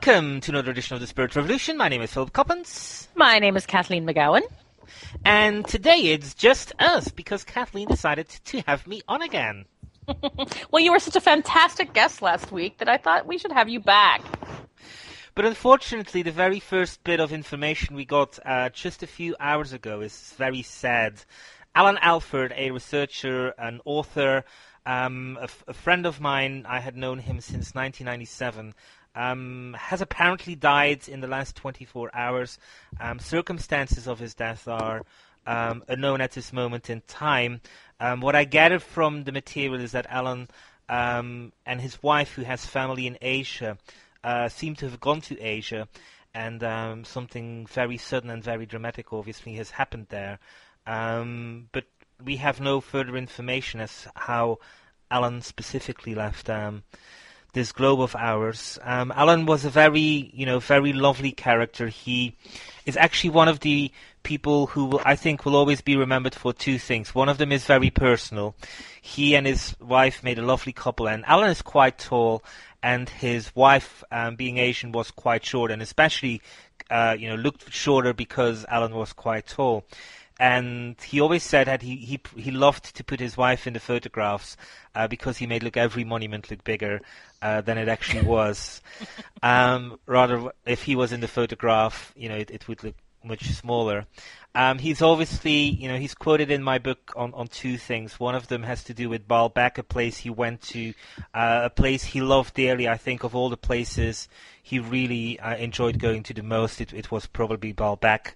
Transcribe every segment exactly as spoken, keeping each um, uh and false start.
Welcome to another edition of the Spirit Revolution. My name is Philip Coppens. My name is Kathleen McGowan. And today it's just us because Kathleen decided to have me on again. Well, you were such a fantastic guest last week that I thought we should have you back. But unfortunately, the very first bit of information we got uh, just a few hours ago is very sad. Alan Alford, a researcher, an author, um, a, f- a friend of mine, I had known him since nineteen ninety-seven, um, has apparently died in the last twenty-four hours. Um, circumstances of his death are um, unknown at this moment in time. Um, what I gathered from the material is that Alan um, and his wife, who has family in Asia, uh, seem to have gone to Asia, and um, something very sudden and very dramatic obviously has happened there. Um, but we have no further information as how Alan specifically left um, this globe of ours. Um, Alan was a very, you know, very lovely character. He is actually one of the people who will, I think will always be remembered for two things. One of them is very personal. He and his wife made a lovely couple, and Alan is quite tall, and his wife, um, being Asian, was quite short, and especially, uh, you know, looked shorter because Alan was quite tall. And he always said that he, he he loved to put his wife in the photographs uh, because he made look every monument look bigger uh, than it actually was. um, rather, if he was in the photograph, you know, it, it would look much smaller. Um, he's obviously, you know, he's quoted in my book on, on two things. One of them has to do with Baalbek, a place he went to, uh, a place he loved dearly. I think of all the places he really uh, enjoyed going to the most, it, it was probably Baalbek.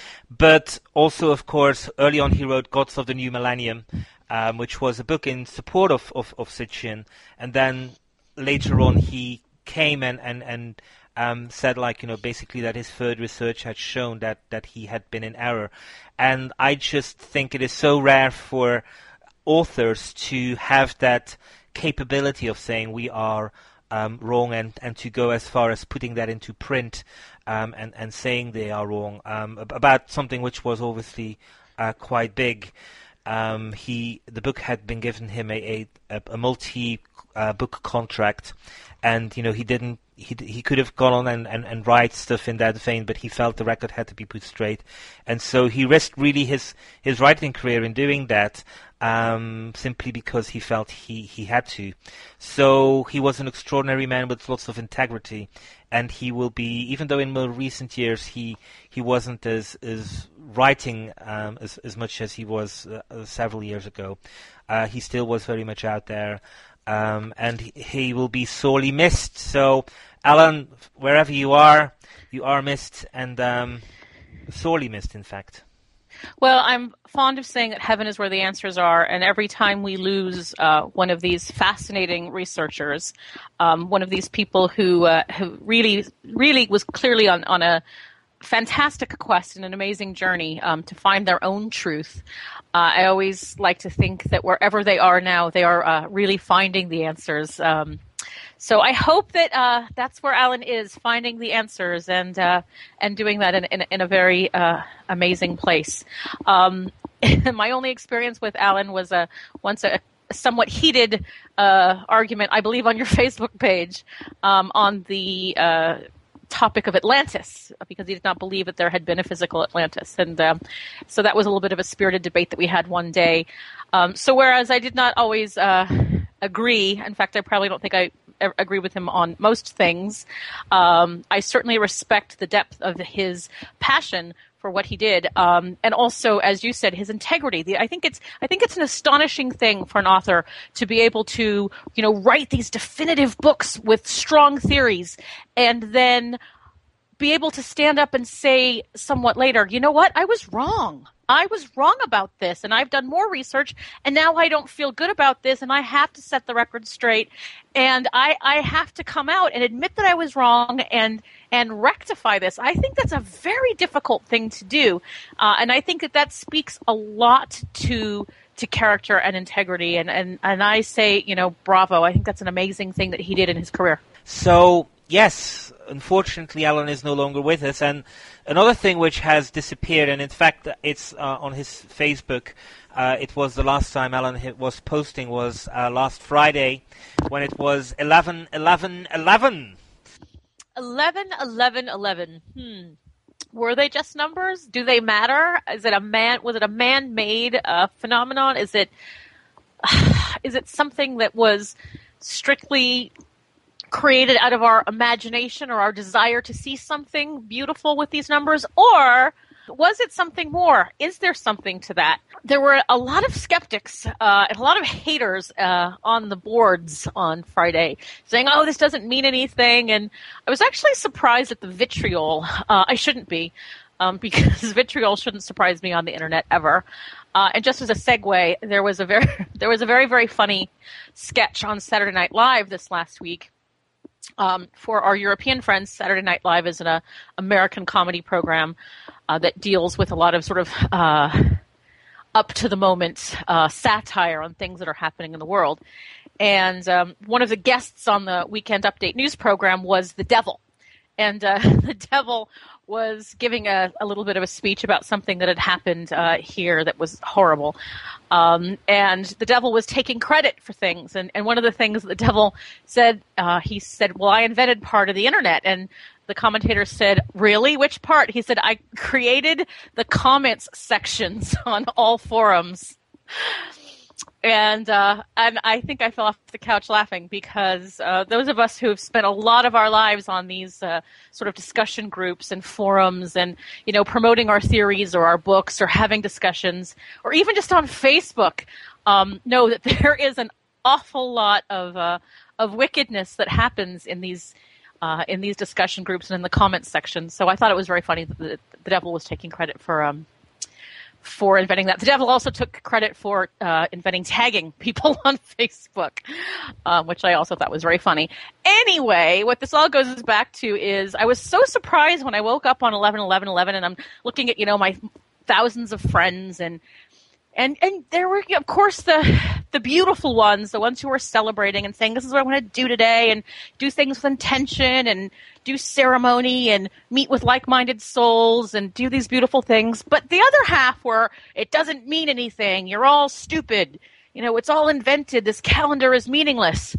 But also, of course, early on he wrote Gods of the New Millennium, um, which was a book in support of, of, of Sitchin. And then later on he came and, and, and Um, said, like, you know, basically that his further research had shown that, that he had been in error. And I just think it is so rare for authors to have that capability of saying we are um, wrong and, and to go as far as putting that into print um, and, and saying they are wrong um, about something which was obviously uh, quite big. Um, he the book had been given him a, a, a multi-book uh, contract, and, you know, he didn't He he could have gone on and, and, and write stuff in that vein, but he felt the record had to be put straight. And so he risked really his, his writing career in doing that um, simply because he felt he, he had to. So he was an extraordinary man with lots of integrity. And he will be, even though in more recent years he he wasn't as, as writing um, as, as much as he was uh, several years ago, uh, he still was very much out there. Um, and he, he will be sorely missed. So, Alan, wherever you are, you are missed, and um, sorely missed, in fact. Well, I'm fond of saying that heaven is where the answers are, and every time we lose uh, one of these fascinating researchers, um, one of these people who uh, who really, really was clearly on, on a fantastic quest and an amazing journey um, to find their own truth. Uh, I always like to think that wherever they are now, they are uh, really finding the answers. Um, so I hope that uh, that's where Alan is, finding the answers and uh, and doing that in, in, in a very uh, amazing place. Um, my only experience with Alan was a, once a somewhat heated uh, argument, I believe, on your Facebook page um, on the uh, topic of Atlantis, because he did not believe that there had been a physical Atlantis. And um, so that was a little bit of a spirited debate that we had one day. Um, so whereas I did not always uh, agree, in fact, I probably don't think I agree with him on most things, um, I certainly respect the depth of his passion for what he did, um, and also, as you said, his integrity. The, I think it's I think it's an astonishing thing for an author to be able to, you know, write these definitive books with strong theories, and then be able to stand up and say somewhat later, you know what, I was wrong. I was wrong about this, and I've done more research, and now I don't feel good about this, and I have to set the record straight, and I, I have to come out and admit that I was wrong and and rectify this. I think that's a very difficult thing to do, uh, and I think that that speaks a lot to to character and integrity, and, and, and I say, you know, bravo. I think that's an amazing thing that he did in his career. So, yes, unfortunately, Alan is no longer with us. And another thing which has disappeared, and in fact, it's uh, on his Facebook. Uh, it was the last time Alan was posting was uh, last Friday, when it was eleven eleven eleven. eleven, eleven, eleven. Hmm. Were they just numbers? Do they matter? Is it a man? Was it a man-made uh, phenomenon? Is it is it something that was strictly created out of our imagination or our desire to see something beautiful with these numbers? Or was it something more? Is there something to that? There were a lot of skeptics uh, and a lot of haters uh, on the boards on Friday saying, oh, this doesn't mean anything. And I was actually surprised at the vitriol. Uh, I shouldn't be, um, because vitriol shouldn't surprise me on the internet ever. Uh, and just as a segue, there was a very, there was a very, very funny sketch on Saturday Night Live this last week. Um, for our European friends, Saturday Night Live is an uh, American comedy program uh, that deals with a lot of sort of uh, up-to-the-moment uh, satire on things that are happening in the world. And um, one of the guests on the Weekend Update news program was the Devil. And uh, the Devil was giving a, a little bit of a speech about something that had happened uh, here that was horrible. Um, and the Devil was taking credit for things. And, and one of the things the Devil said, uh, he said, well, I invented part of the internet. And the commentator said, really? Which part? He said, I created the comments sections on all forums. And uh, and I think I fell off the couch laughing because uh, those of us who have spent a lot of our lives on these uh, sort of discussion groups and forums and, you know, promoting our theories or our books or having discussions or even just on Facebook um, know that there is an awful lot of uh, of wickedness that happens in these uh, in these discussion groups and in the comments section. So I thought it was very funny that the, the Devil was taking credit for um, for inventing that. The Devil also took credit for uh, inventing tagging people on Facebook, um, which I also thought was very funny. Anyway, what this all goes back to is I was so surprised when I woke up on eleven eleven eleven and I'm looking at, you know, my thousands of friends and and and there were, of course, the the beautiful ones, the ones who were celebrating and saying, this is what I want to do today and do things with intention and do ceremony and meet with like-minded souls and do these beautiful things. But the other half were, it doesn't mean anything. You're all stupid. You know, it's all invented. This calendar is meaningless.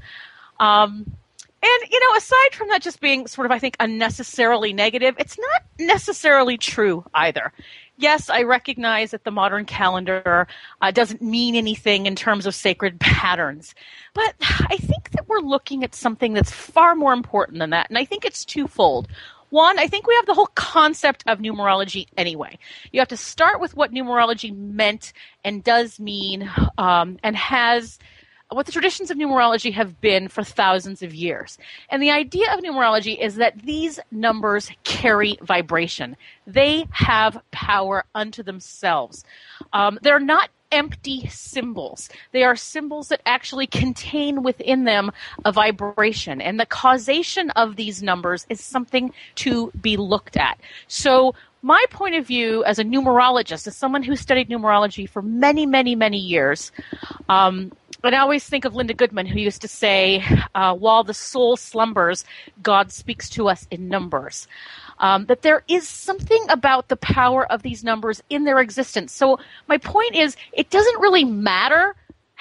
Um, and, you know, aside from that just being sort of, I think, unnecessarily negative, it's not necessarily true either. Yes, I recognize that the modern calendar uh, doesn't mean anything in terms of sacred patterns. But I think that we're looking at something that's far more important than that. And I think it's twofold. One, I think we have the whole concept of numerology anyway. You have to start with what numerology meant and does mean um, and has what the traditions of numerology have been for thousands of years. And the idea of numerology is that these numbers carry vibration. They have power unto themselves. Um, they're not empty symbols. They are symbols that actually contain within them a vibration. And the causation of these numbers is something to be looked at. So my point of view as a numerologist, as someone who studied numerology for many, many, many years, um, and I always think of Linda Goodman, who used to say, uh, while the soul slumbers, God speaks to us in numbers. Um, that there is something about the power of these numbers in their existence. So my point is, it doesn't really matter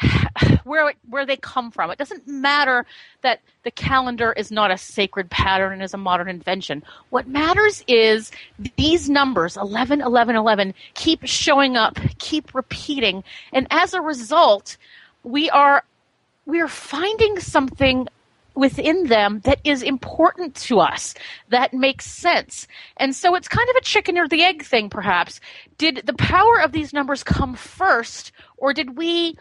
where it, where they come from. It doesn't matter that the calendar is not a sacred pattern and is a modern invention. What matters is these numbers, eleven, eleven, eleven, keep showing up, keep repeating, and as a result, we are we are finding something within them that is important to us, that makes sense. And so it's kind of a chicken or the egg thing, perhaps. Did the power of these numbers come first, or did we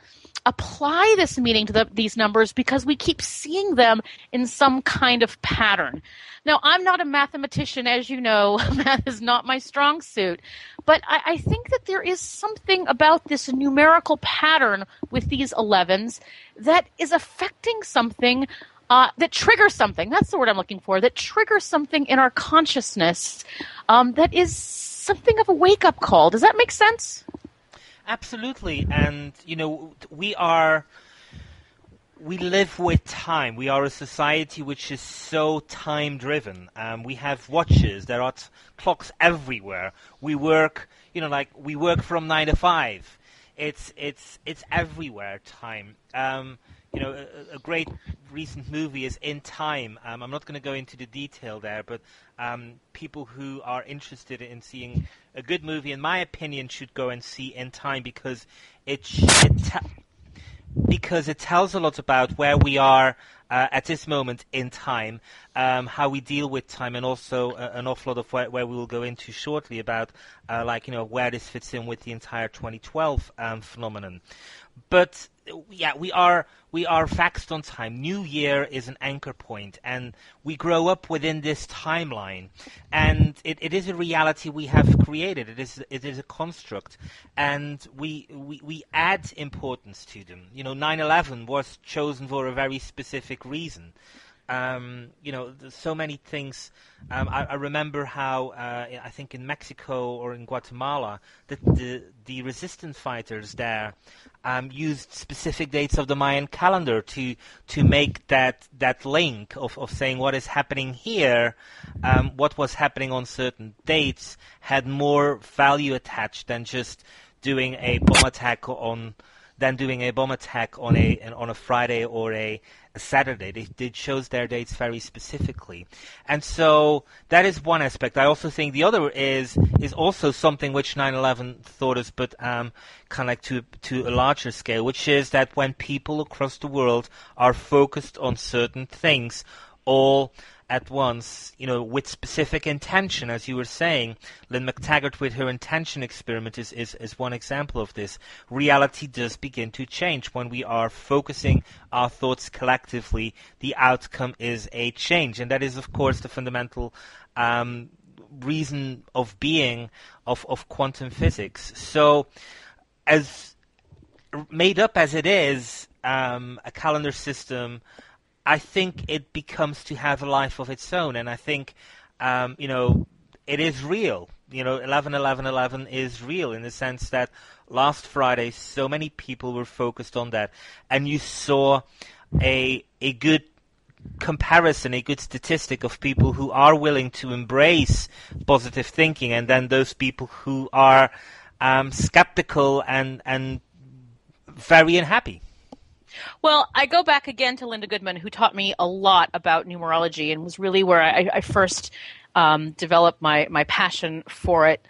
apply this meaning to the, these numbers because we keep seeing them in some kind of pattern? Now, I'm not a mathematician, as you know. Math is not my strong suit. But I, I think that there is something about this numerical pattern with these elevens that is affecting something, uh, that triggers something. That's the word I'm looking for, that triggers something in our consciousness um, that is something of a wake-up call. Does that make sense? Absolutely. And, you know, we are... We live with time. We are a society which is so time-driven. Um, we have watches. There are t- clocks everywhere. We work, you know, like we work from nine to five. it's it's it's everywhere. Time. Um, you know, a, a great recent movie is In Time. Um, I'm not going to go into the detail there, but um, people who are interested in seeing a good movie, in my opinion, should go and see In Time because it it te- because it tells a lot about where we are uh, at this moment in time, um, how we deal with time, and also uh, an awful lot of where, where we will go into shortly about, uh, like, you know, where this fits in with the entire twenty twelve um, phenomenon. But yeah, we are we are fixed on time. New Year is an anchor point, and we grow up within this timeline, and it, it is a reality we have created. It is it is a construct, and we we we add importance to them. You know, nine eleven was chosen for a very specific reason. Um, you know, there's so many things. Um, I, I remember how uh, I think in Mexico or in Guatemala, that the the resistance fighters there um, used specific dates of the Mayan calendar to to make that that link of, of saying what is happening here, um, what was happening on certain dates had more value attached than just doing a bomb attack on. than doing a bomb attack on a on a Friday or a, a Saturday. They, they chose their dates very specifically, and so that is one aspect. I also think the other is is also something which nine eleven taught us, but um, kind of like to to a larger scale, which is that when people across the world are focused on certain things, all at once, you know, with specific intention, as you were saying. Lynn McTaggart with her intention experiment is, is, is one example of this. Reality does begin to change. When we are focusing our thoughts collectively, the outcome is a change. And that is, of course, the fundamental um, reason of being of, of quantum physics. So, as made up as it is, um, a calendar system, I think it becomes to have a life of its own, and I think, um, you know, it is real. You know, eleven eleven eleven is real in the sense that last Friday so many people were focused on that, and you saw a a good comparison, a good statistic of people who are willing to embrace positive thinking, and then those people who are um, skeptical and and very unhappy. Well, I go back again to Linda Goodman, who taught me a lot about numerology and was really where I, I first um, developed my, my passion for it.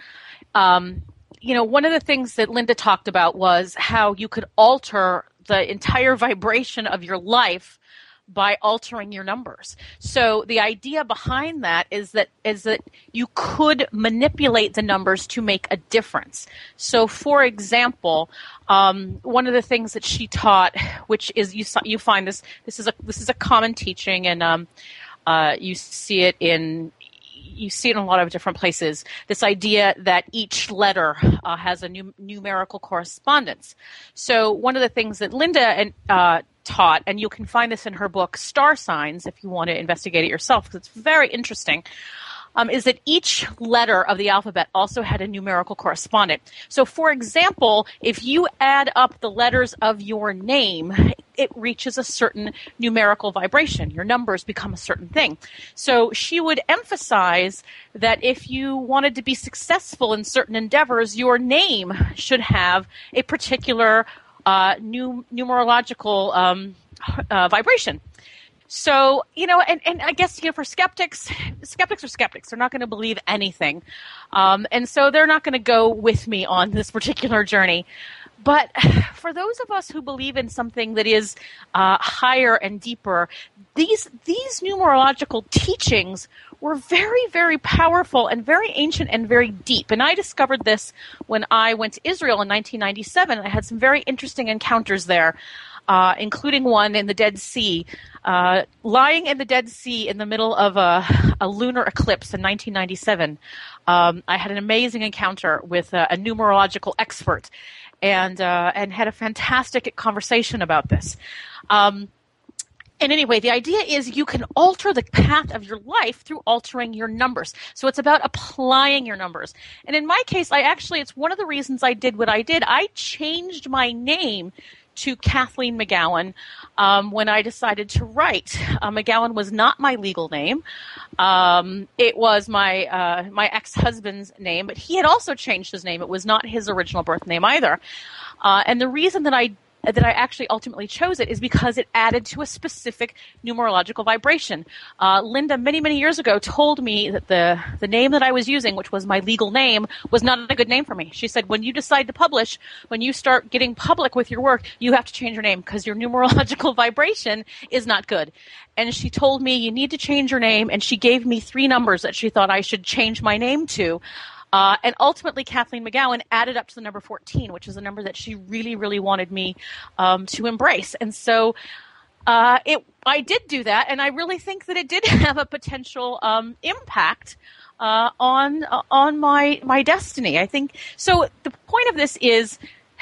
Um, you know, one of the things that Linda talked about was how you could alter the entire vibration of your life by altering your numbers. So the idea behind that is that is that you could manipulate the numbers to make a difference. So, for example, um, one of the things that she taught, which is you you find this this is a this is a common teaching, and um, uh, you see it in. You see it in a lot of different places, this idea that each letter uh, has a num- numerical correspondence. So one of the things that Linda and, uh, taught, and you can find this in her book, Star Signs, if you want to investigate it yourself, because it's very interesting, um, is that each letter of the alphabet also had a numerical correspondent. So, for example, if you add up the letters of your name, it reaches a certain numerical vibration. Your numbers become a certain thing. So she would emphasize that if you wanted to be successful in certain endeavors, your name should have a particular uh, num- numerological um, uh, vibration. So, you know, and, and I guess, you know, for skeptics, skeptics are skeptics. They're not going to believe anything. Um, and so they're not going to go with me on this particular journey. But for those of us who believe in something that is uh, higher and deeper, these these numerological teachings were very, very powerful and very ancient and very deep. And I discovered this when I went to Israel in nineteen ninety-seven. I had some very interesting encounters there, uh, including one in the Dead Sea. Uh, lying in the Dead Sea in the middle of a, a lunar eclipse in nineteen ninety-seven, um, I had an amazing encounter with a, a numerological expert. And uh, and had a fantastic conversation about this. Um, and anyway, the idea is you can alter the path of your life through altering your numbers. So it's about applying your numbers. And in my case, I actually, it's one of the reasons I did what I did. I changed my name to Kathleen McGowan um, when I decided to write. Uh, McGowan was not my legal name. Um, it was my uh, my ex-husband's name, but he had also changed his name. It was not his original birth name either. Uh, and the reason that I that I actually ultimately chose it is because it added to a specific numerological vibration. Uh, Linda, many, many years ago, told me that the, the name that I was using, which was my legal name, was not a good name for me. She said, when you decide to publish, when you start getting public with your work, you have to change your name because your numerological vibration is not good. And she told me, you need to change your name, and she gave me three numbers that she thought I should change my name to. Uh, and ultimately, Kathleen McGowan added up to the number fourteen, which is a number that she really, really wanted me um, to embrace. And so uh, it, I did do that, and I really think that it did have a potential um, impact uh, on uh, on my my destiny. I think so. The point of this is,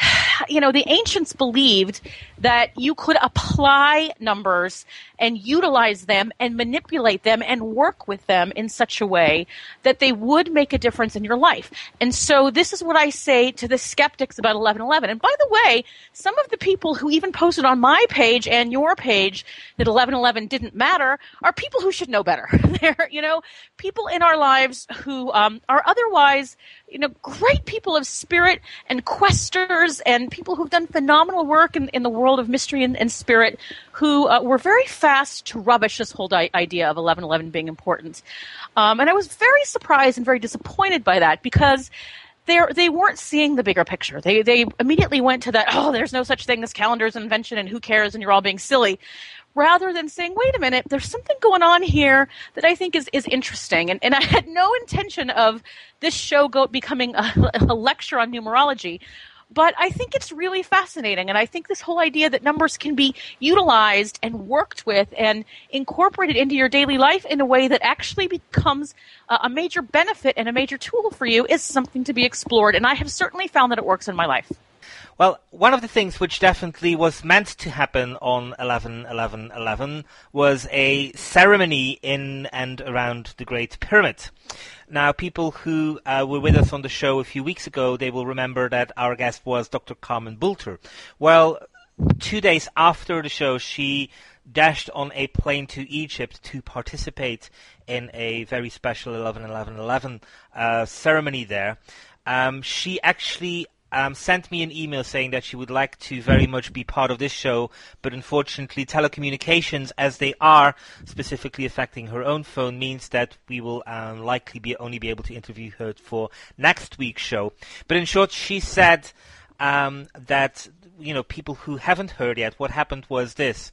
you know, the ancients believed that you could apply numbers and utilize them and manipulate them and work with them in such a way that they would make a difference in your life. And so this is what I say to the skeptics about eleven eleven. And by the way, some of the people who even posted on my page and your page that eleven eleven didn't matter are people who should know better. They're, you know, people in our lives who um, are otherwise, you know, great people of spirit and questers and people who've done phenomenal work in, in the world of mystery and, and spirit who uh, were very fast to rubbish this whole di- idea of eleven eleven being important. Um, and I was very surprised and very disappointed by that because they they weren't seeing the bigger picture. They they immediately went to that, oh, there's no such thing as calendar's invention and who cares and you're all being silly, rather than saying, wait a minute, there's something going on here that I think is, is interesting. And, and I had no intention of this show go, becoming a, a lecture on numerology. But I think it's really fascinating, and I think this whole idea that numbers can be utilized and worked with and incorporated into your daily life in a way that actually becomes a, a major benefit and a major tool for you is something to be explored, and I have certainly found that it works in my life. Well, one of the things which definitely was meant to happen on eleven eleven eleven was a ceremony in and around the Great Pyramid. Now, people who uh, were with us on the show a few weeks ago, they will remember that our guest was Doctor Carmen Boulter. Well, two days after the show, she dashed on a plane to Egypt to participate in a very special eleven eleven eleven uh, ceremony there. Um, she actually Um, sent me an email saying that she would like to very much be part of this show, but unfortunately telecommunications, as they are specifically affecting her own phone, means that we will um, likely be only be able to interview her for next week's show. But in short, she said um, that, you know, people who haven't heard yet, what happened was this.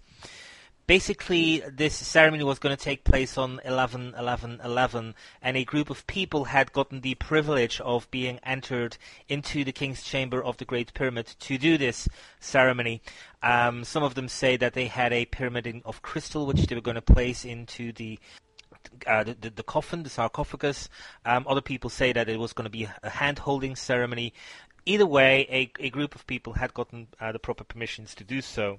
Basically, this ceremony was going to take place on eleven eleven eleven, and a group of people had gotten the privilege of being entered into the King's Chamber of the Great Pyramid to do this ceremony. Um, some of them say that they had a pyramid in, of crystal, which they were going to place into the Uh, the, the, the coffin, the sarcophagus. Um, other people say that it was going to be a hand-holding ceremony. Either way, a, a group of people had gotten uh, the proper permissions to do so.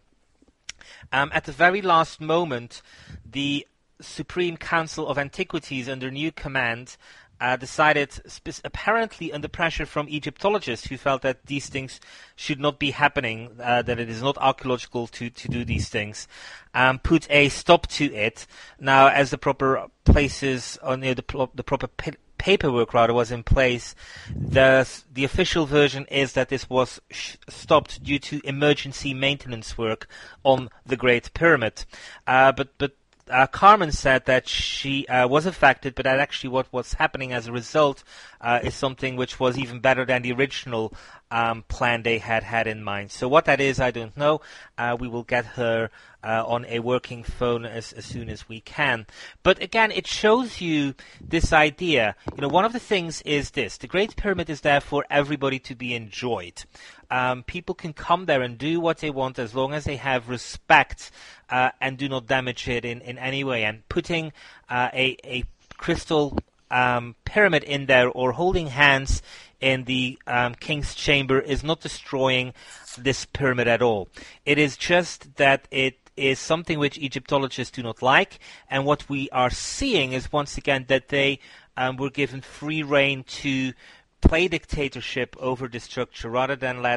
Um, at the very last moment, the Supreme Council of Antiquities, under new command, uh, decided, sp- apparently under pressure from Egyptologists who felt that these things should not be happening, uh, that it is not archaeological to, to do these things, um, put a stop to it. Now, as the proper places, or you know, the, pl- the proper p- paperwork rather was in place, the the official version is that this was sh- stopped due to emergency maintenance work on the Great Pyramid. Uh, but but uh, Carmen said that she uh, was affected, but that actually what was happening as a result uh, is something which was even better than the original um, plan they had had in mind. So what that is, I don't know. Uh, we will get her uh, on a working phone as, as soon as we can. But again, it shows you this idea. You know, one of the things is this. The Great Pyramid is there for everybody to be enjoyed. Um, people can come there and do what they want as long as they have respect uh, and do not damage it in, in any way. And putting uh, a, a crystal um, pyramid in there or holding hands in the um, King's Chamber is not destroying this pyramid at all. It is just that it is something which Egyptologists do not like, and what we are seeing is once again that they um, were given free rein to play dictatorship over the structure rather than let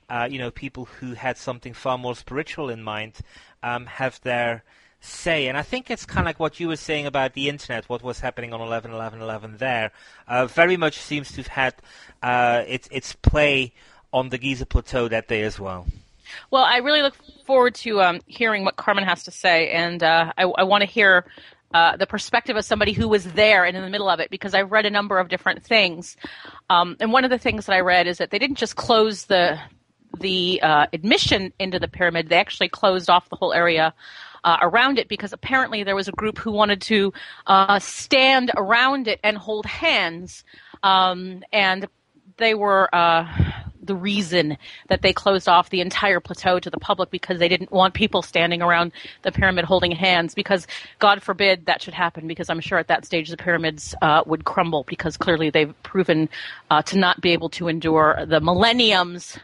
uh, you know, people who had something far more spiritual in mind um, have their say. And I think it's kind of like what you were saying about the internet, what was happening on eleven eleven eleven there, uh, very much seems to have had uh, its, its play on the Giza Plateau that day as well. Well, I really look forward to um, hearing what Carmen has to say, and uh, I, I want to hear uh, the perspective of somebody who was there and in the middle of it, because I've read a number of different things. Um, and one of the things that I read is that they didn't just close the the uh, admission into the pyramid, they actually closed off the whole area uh, around it, because apparently there was a group who wanted to uh, stand around it and hold hands, um, and they were uh, the reason that they closed off the entire plateau to the public, because they didn't want people standing around the pyramid holding hands, because God forbid that should happen, because I'm sure at that stage the pyramids uh, would crumble, because clearly they've proven uh, to not be able to endure the millenniums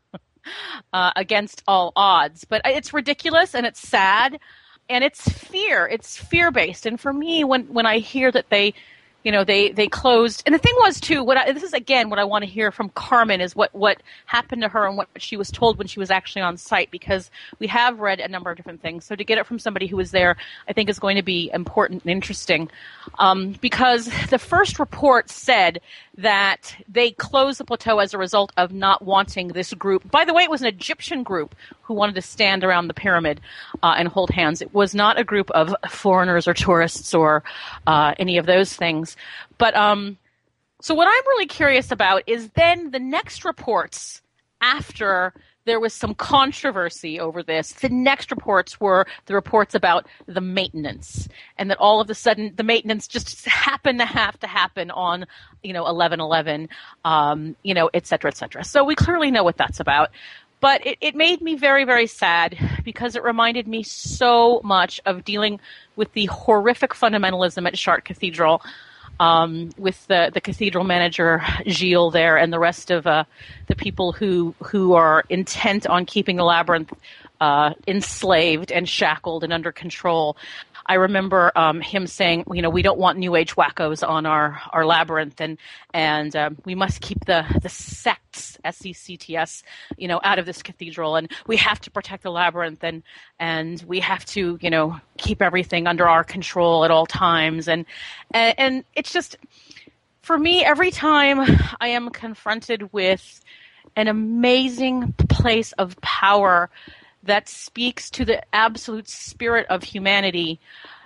uh, against all odds. But it's ridiculous, and it's sad, and it's fear. It's fear-based. And for me, when, when I hear that they You know, they, they closed. And the thing was, too, what I, this is, again, what I want to hear from Carmen is what, what happened to her and what she was told when she was actually on site, because we have read a number of different things. So to get it from somebody who was there, I think is going to be important and interesting, um, because the first report said that they closed the plateau as a result of not wanting this group. By the way, it was an Egyptian group who wanted to stand around the pyramid uh, and hold hands. It was not a group of foreigners or tourists or uh, any of those things. But um, so what I'm really curious about is then the next reports after there was some controversy over this. The next reports were the reports about the maintenance, and that all of a sudden the maintenance just happened to have to happen on, you know, eleven eleven, um, you know, et cetera, et cetera. So we clearly know what that's about. But it, it made me very, very sad, because it reminded me so much of dealing with the horrific fundamentalism at Chartres Cathedral, um, with the, the cathedral manager, Gilles, there, and the rest of uh, the people who, who are intent on keeping the labyrinth uh, enslaved and shackled and under control. I remember um, him saying, you know, we don't want New Age wackos on our, our labyrinth, and and um, we must keep the, the sects, S E C T S, you know, out of this cathedral, and we have to protect the labyrinth, and and we have to, you know, keep everything under our control at all times, and and, and it's just, for me, every time I am confronted with an amazing place of power that speaks to the absolute spirit of humanity,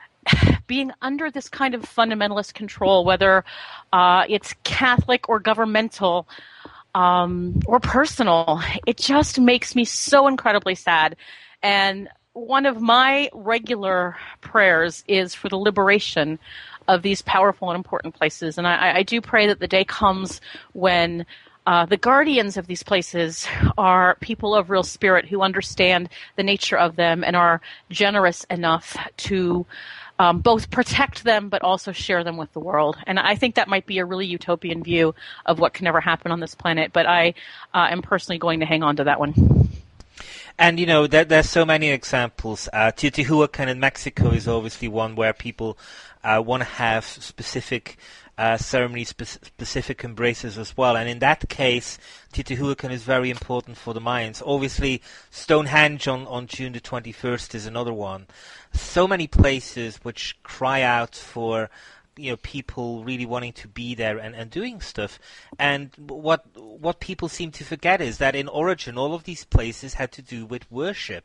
being under this kind of fundamentalist control, whether uh, it's Catholic or governmental um, or personal, it just makes me so incredibly sad. And one of my regular prayers is for the liberation of these powerful and important places. And I, I do pray that the day comes when Uh, the guardians of these places are people of real spirit who understand the nature of them and are generous enough to um, both protect them but also share them with the world. And I think that might be a really utopian view of what can never happen on this planet, but I uh, am personally going to hang on to that one. And, you know, there, there's so many examples. Uh, Teotihuacan in Mexico is obviously one where people uh, want to have specific Uh, ceremony spe- specific embraces as well, and in that case Teotihuacan is very important for the Mayans. Obviously Stonehenge on, on June the twenty-first is another one. So many places which cry out for, you know, people really wanting to be there and, and doing stuff. And what what people seem to forget is that in origin all of these places had to do with worship.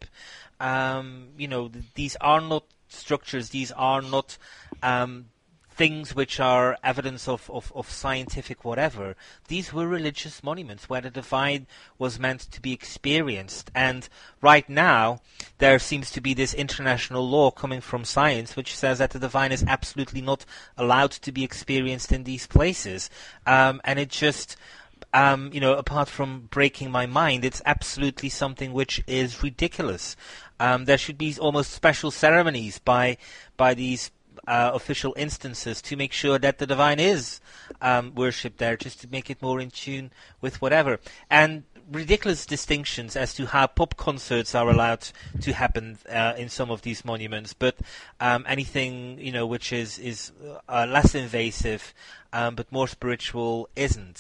Um, you know, th- these are not structures, these are not um, things which are evidence of, of, of scientific whatever. These were religious monuments where the divine was meant to be experienced. And right now, there seems to be this international law coming from science which says that the divine is absolutely not allowed to be experienced in these places. Um, and it just, um, you know, apart from breaking my mind, it's absolutely something which is ridiculous. Um, there should be almost special ceremonies by by these Uh, official instances to make sure that the divine is um, worshipped there, just to make it more in tune with whatever. And ridiculous distinctions as to how pop concerts are allowed to happen uh, in some of these monuments, but um, anything, you know, which is is uh, less invasive um, but more spiritual isn't.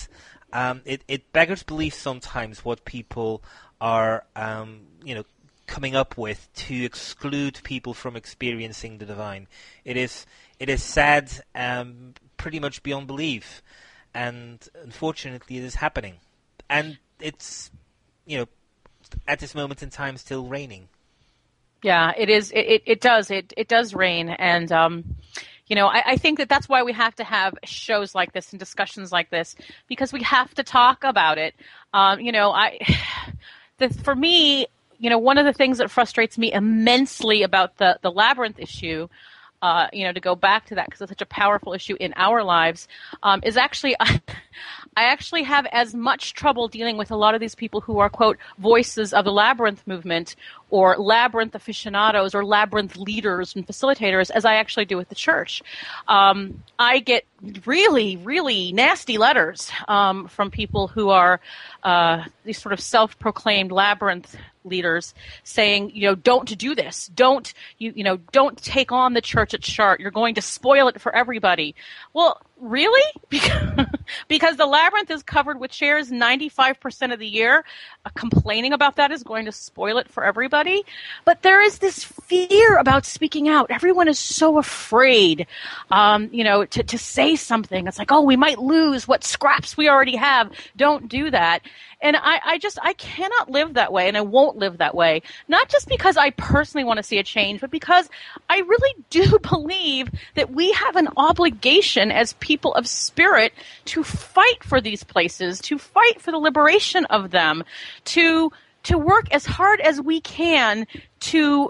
um, it, it beggars belief sometimes what people are, um, you know, coming up with to exclude people from experiencing the divine. It is it is sad, um, pretty much beyond belief, and unfortunately, it is happening, and it's, you know, at this moment in time, still raining. Yeah, it is. It it, it does. It it does rain, and um, you know, I, I think that that's why we have to have shows like this and discussions like this, because we have to talk about it. Um, you know, I, the, for me, you know, one of the things that frustrates me immensely about the, the labyrinth issue, uh, you know, to go back to that because it's such a powerful issue in our lives, um, is actually I, I actually have as much trouble dealing with a lot of these people who are, quote, voices of the labyrinth movement or labyrinth aficionados or labyrinth leaders and facilitators as I actually do with the church. Um, I get really, really nasty letters um, from people who are uh, these sort of self-proclaimed labyrinth leaders saying, you know, don't do this. Don't, you, you know, don't take on the church at Chartres. You're going to spoil it for everybody. Well, really? Because the labyrinth is covered with chairs ninety-five percent of the year. Uh, complaining about that is going to spoil it for everybody. But there is this fear about speaking out. Everyone is so afraid, um, you know, to, to say something. It's like, oh, we might lose what scraps we already have. Don't do that. And I, I just, I cannot live that way, and I won't live that way. Not just because I personally want to see a change, but because I really do believe that we have an obligation as people of spirit to fight for these places, to fight for the liberation of them, to to work as hard as we can to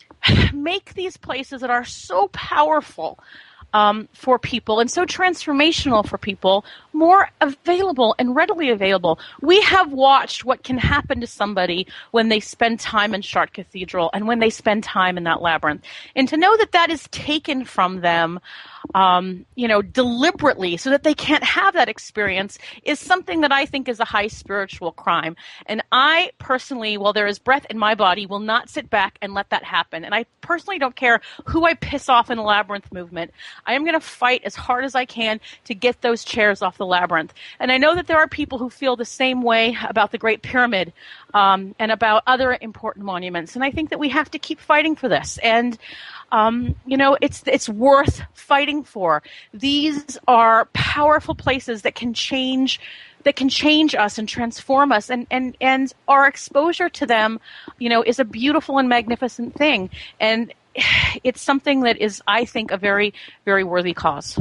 make these places that are so powerful Um, for people and so transformational for people more available and readily available. We have watched what can happen to somebody when they spend time in Chartres Cathedral and when they spend time in that labyrinth. And to know that that is taken from them, um, you know, deliberately so that they can't have that experience is something that I think is a high spiritual crime. And I personally, while there is breath in my body, will not sit back and let that happen. And I personally don't care who I piss off in the labyrinth movement. I am going to fight as hard as I can to get those chairs off the labyrinth. And I know that there are people who feel the same way about the Great Pyramid um, and about other important monuments. And I think that we have to keep fighting for this. And, um, you know, it's it's worth fighting for. These are powerful places that can change that can change us and transform us. And, and, and our exposure to them, you know, is a beautiful and magnificent thing. And it's something that is, I think, a very, very worthy cause.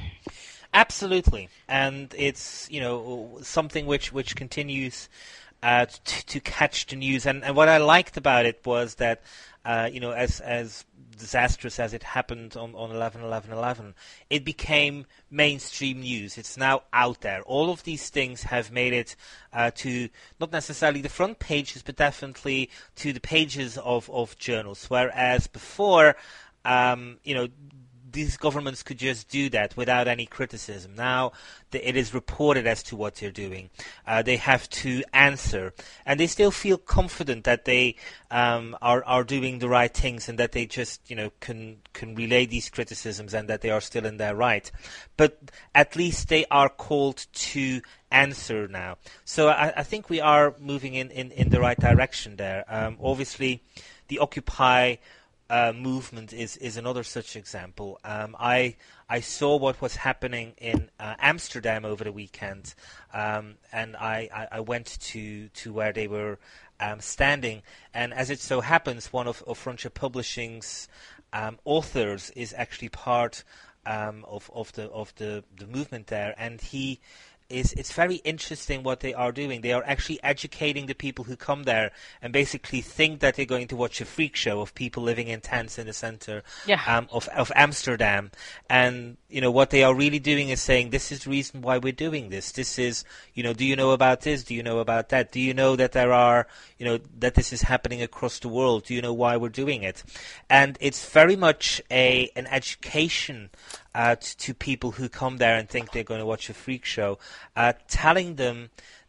Absolutely, and it's, you know, something which which continues uh, to, to catch the news. And, and what I liked about it was that, uh, you know, as as disastrous as it happened on on eleven eleven eleven, it became mainstream news. It's now out there. All of these things have made it uh, to not necessarily the front pages, but definitely to the pages of, of journals. Whereas before, um, you know, these governments could just do that without any criticism. Now the, it is reported as to what they're doing. Uh, they have to answer, and they still feel confident that they um, are are doing the right things and that they just, you know, can can relay these criticisms and that they are still in their right. But at least they are called to answer now. So I, I think we are moving in, in, in the right direction there. Um, obviously, the Occupy Uh, movement is, is another such example. Um, I I saw what was happening in uh, Amsterdam over the weekend, um, and I, I, I went to, to where they were um, standing. And as it so happens, one of, of Frontier Publishing's um, authors is actually part um, of of the of the, the movement there, and he. Is it's very interesting what they are doing. They are actually educating the people who come there and basically think that they're going to watch a freak show of people living in tents in the center yeah. um, of of Amsterdam. And you know what they are really doing is saying, this is the reason why we're doing this. This is, you know, do you know about this? Do you know about that? Do you know that there are, you know, that this is happening across the world? Do you know why we're doing it? And it's very much a an education Uh, to, to people who come there and think they're going to watch a freak show, uh, telling them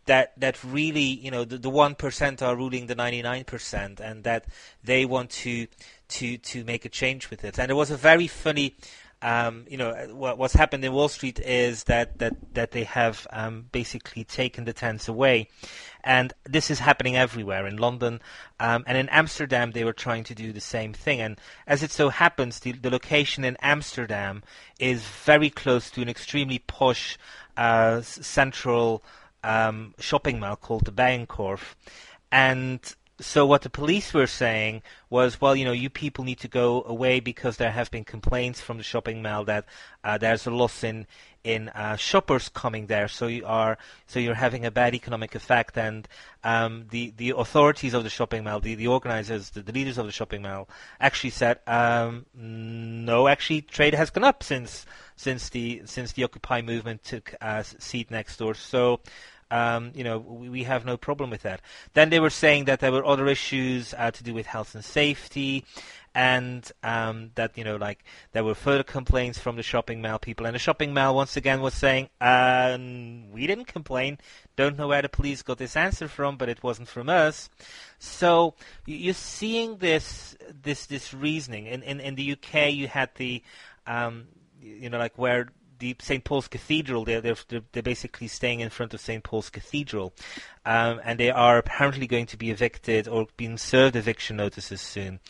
that that really, you know, the, the one percent are ruling the ninety-nine percent, and that they want to to to make a change with it. And there was a very funny, um, you know, what, what's happened in Wall Street is that that that they have um, basically taken the tents away, and this is happening everywhere in London, um, and in Amsterdam they were trying to do the same thing. And as it so happens, the, the location in Amsterdam is very close to an extremely posh uh, central um, shopping mall called the Bijenkorf, and so what the police were saying was, well, you know, you people need to go away because there have been complaints from the shopping mall that uh, there's a loss in in uh, shoppers coming there. So you are so you're having a bad economic effect, and um, the the authorities of the shopping mall, the, the organizers, the, the leaders of the shopping mall, actually said, um, no, actually trade has gone up since since the since the Occupy movement took a seat next door. So. Um, you know, we, we have no problem with that. Then they were saying that there were other issues uh, to do with health and safety, and um, that, you know, like there were further complaints from the shopping mall people. And the shopping mall once again was saying, um, we didn't complain. Don't know where the police got this answer from, but it wasn't from us. So you're seeing this this this reasoning. In in, in the U K, you had the, um, you know, like where the Saint Paul's Cathedral, they're, they're, they're basically staying in front of Saint Paul's Cathedral, um, and they are apparently going to be evicted or being served eviction notices soon.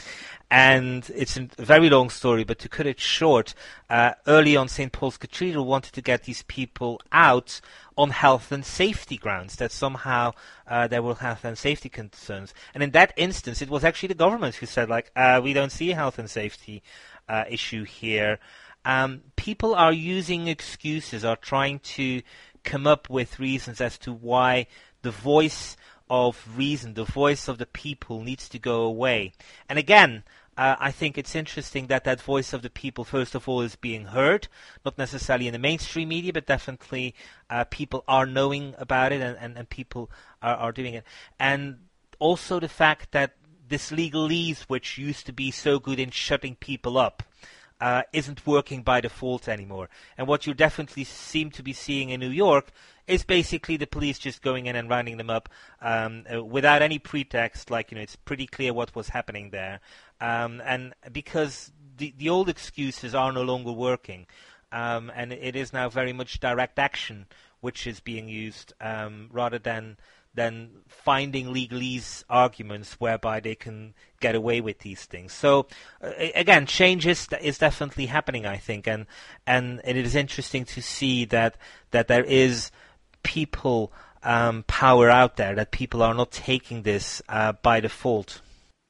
And it's a very long story, but to cut it short, uh, early on Saint Paul's Cathedral wanted to get these people out on health and safety grounds, that somehow uh, there were health and safety concerns. And in that instance, it was actually the government who said, like, uh, we don't see a health and safety uh, issue here. Um, people are using excuses, are trying to come up with reasons as to why the voice of reason, the voice of the people needs to go away. And again, uh, I think it's interesting that that voice of the people, first of all, is being heard, not necessarily in the mainstream media, but definitely uh, people are knowing about it, and, and, and people are, are doing it. And also the fact that this legalese, which used to be so good in shutting people up, Uh, isn't working by default anymore. And what you definitely seem to be seeing in New York is basically the police just going in and rounding them up um, uh, without any pretext. Like, you know, it's pretty clear what was happening there. Um, and because the, the old excuses are no longer working, um, and it is now very much direct action which is being used um, rather than than finding legalese arguments whereby they can get away with these things. So uh, again, change is, is definitely happening, I think, and and it is interesting to see that that there is people um, power out there, that people are not taking this uh, by default.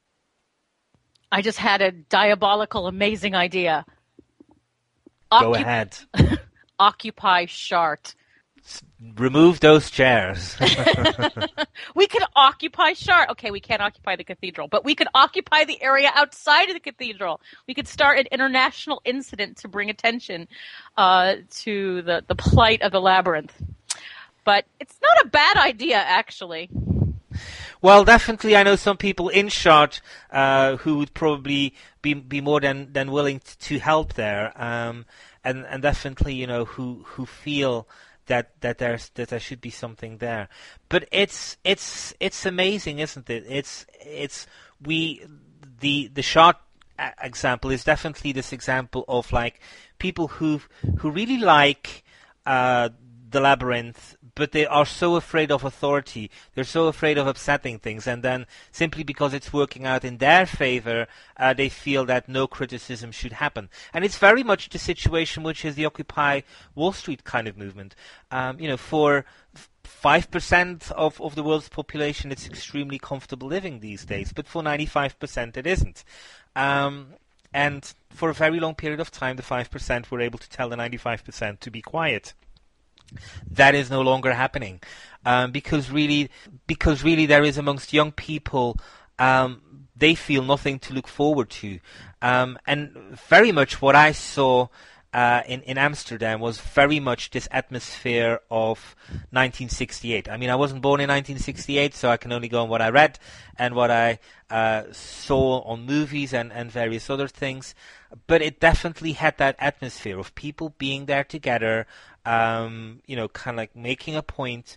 I just had a diabolical, amazing idea. Go Occup- ahead. Occupy Chartres. Remove those chairs. We could occupy Chartres. Okay, we can't occupy the cathedral, but we could occupy the area outside of the cathedral. We could start an international incident to bring attention uh, to the, the plight of the labyrinth. But it's not a bad idea, actually. Well, definitely, I know some people in Chartres uh, who would probably be be more than, than willing to help there, um, and and definitely, you know, who who feel that that there's that there should be something there. But it's it's it's amazing, isn't it? It's it's we the the Chartres example is definitely this example of like people who who really like uh, the labyrinth, but they are so afraid of authority. They're so afraid of upsetting things, and then simply because it's working out in their favor, uh, they feel that no criticism should happen. And it's very much the situation which is the Occupy Wall Street kind of movement. Um, you know, for five percent of, of the world's population, it's extremely comfortable living these days, but for ninety-five percent it isn't. Um, and for a very long period of time, the five percent were able to tell the ninety-five percent to be quiet. That is no longer happening, um, because really, because really, there is amongst young people, um, they feel nothing to look forward to, um, and very much what I saw uh, in in Amsterdam was very much this atmosphere of nineteen sixty-eight. I mean, I wasn't born in nineteen sixty-eight, so I can only go on what I read and what I uh, saw on movies and, and various other things. But it definitely had that atmosphere of people being there together. Um, you know, kind of like making a point,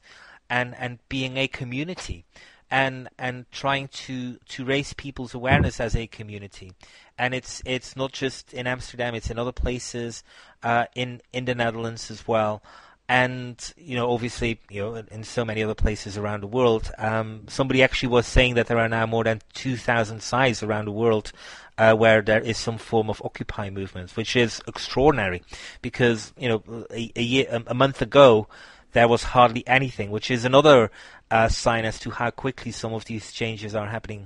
and, and being a community, and and trying to, to raise people's awareness as a community. And it's it's not just in Amsterdam; it's in other places, uh, in in the Netherlands as well. And, you know, obviously, you know, in so many other places around the world. Um, somebody actually was saying that there are now more than two thousand sites around the world uh, where there is some form of Occupy movement, which is extraordinary because, you know, a, a, year, a month ago, there was hardly anything, which is another uh, sign as to how quickly some of these changes are happening.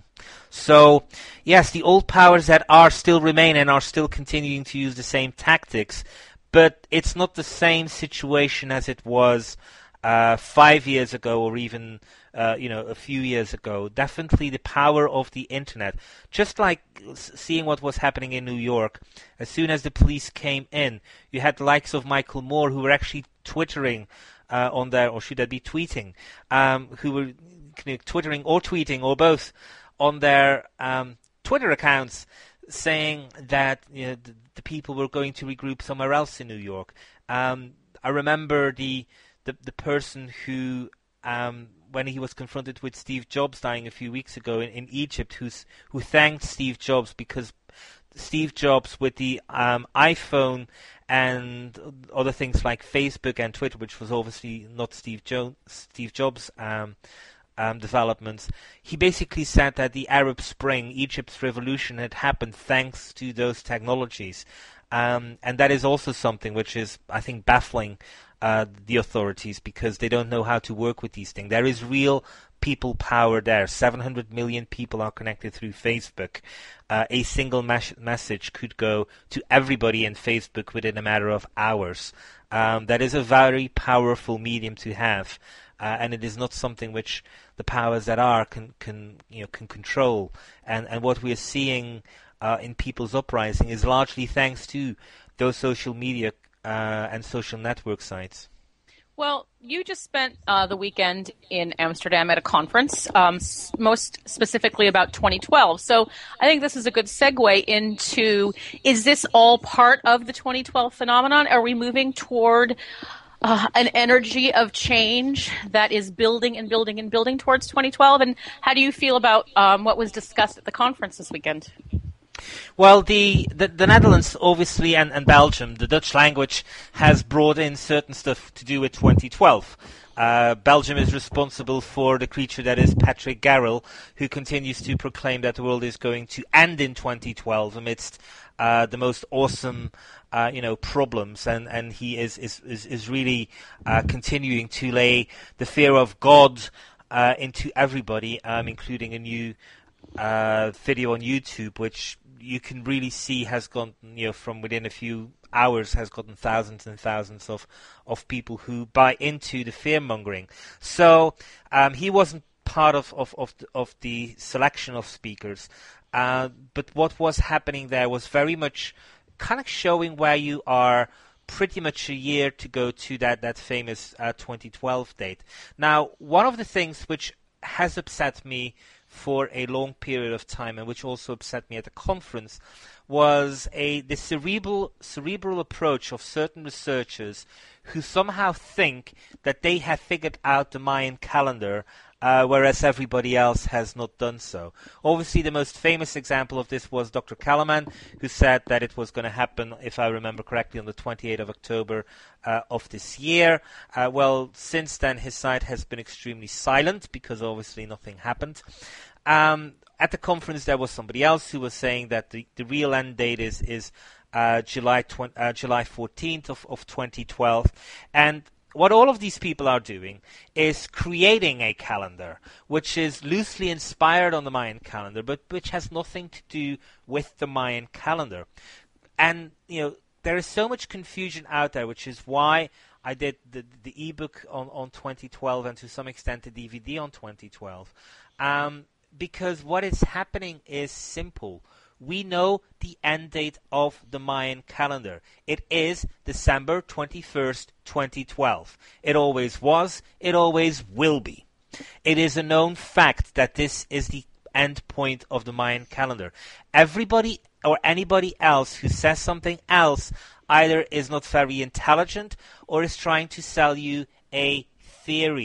So, yes, the old powers that are still remain and are still continuing to use the same tactics, but it's not the same situation as it was uh, five years ago or even uh, you know a few years ago. Definitely the power of the internet. Just like seeing what was happening in New York, as soon as the police came in, you had the likes of Michael Moore who were actually twittering uh, on there, or should I be tweeting, um, who were twittering or tweeting or both on their um, Twitter accounts, saying that you know, the, the people were going to regroup somewhere else in New York. Um, I remember the the, the person who, um, when he was confronted with Steve Jobs dying a few weeks ago in, in Egypt, who's, who thanked Steve Jobs because Steve Jobs, with the um, iPhone and other things like Facebook and Twitter, which was obviously not Steve, jo- Steve Jobs' um, Um, developments, he basically said that the Arab Spring, Egypt's revolution, had happened thanks to those technologies. Um, and that is also something which is, I think, baffling uh, the authorities because they don't know how to work with these things. There is real people power there. seven hundred million people are connected through Facebook. Uh, a single mes- message could go to everybody in Facebook within a matter of hours. Um, that is a very powerful medium to have. Uh, and it is not something which the powers that are can, can you know can control. And and what we are seeing uh, in people's uprising is largely thanks to those social media uh, and social network sites. Well, you just spent uh, the weekend in Amsterdam at a conference, um, s- most specifically about twenty twelve. So I think this is a good segue into, is this all part of the twenty twelve phenomenon? Are we moving toward Uh, an energy of change that is building and building and building towards twenty twelve? And how do you feel about um, what was discussed at the conference this weekend? Well, the, the, the Netherlands, obviously, and, and Belgium, the Dutch language, has brought in certain stuff to do with twenty twelve. Uh, Belgium is responsible for the creature that is Patrick Garrel, who continues to proclaim that the world is going to end in twenty twelve amidst uh, the most awesome Uh, you know, problems, and, and he is is is, is really uh, continuing to lay the fear of God uh, into everybody, um, including a new uh, video on YouTube, which you can really see has gone, you know, from within a few hours, has gotten thousands and thousands of of people who buy into the fear mongering. So um, he wasn't part of of of the, of the selection of speakers, uh, but what was happening there was very much kind of showing where you are pretty much a year to go to that, that famous uh, twenty twelve date. Now, one of the things which has upset me for a long period of time and which also upset me at the conference was a the cerebral cerebral approach of certain researchers who somehow think that they have figured out the Mayan calendar, Uh, whereas everybody else has not done so. Obviously, the most famous example of this was Doctor Kalaman, who said that it was going to happen, if I remember correctly, on the twenty-eighth of October uh, of this year. Uh, well, since then, his side has been extremely silent because obviously nothing happened. Um, at the conference, there was somebody else who was saying that the, the real end date is, is uh, July tw- uh, July fourteenth of, of twenty twelve. And what all of these people are doing is creating a calendar which is loosely inspired on the Mayan calendar, but which has nothing to do with the Mayan calendar. And, you know, there is so much confusion out there, which is why I did the, the ebook on, on twenty twelve and to some extent the D V D on twenty twelve. Um, because what is happening is simple. We know the end date of the Mayan calendar. It is December twenty-first, twenty twelve. It always was. It always will be. It is a known fact that this is the end point of the Mayan calendar. Everybody or anybody else who says something else either is not very intelligent or is trying to sell you a theory.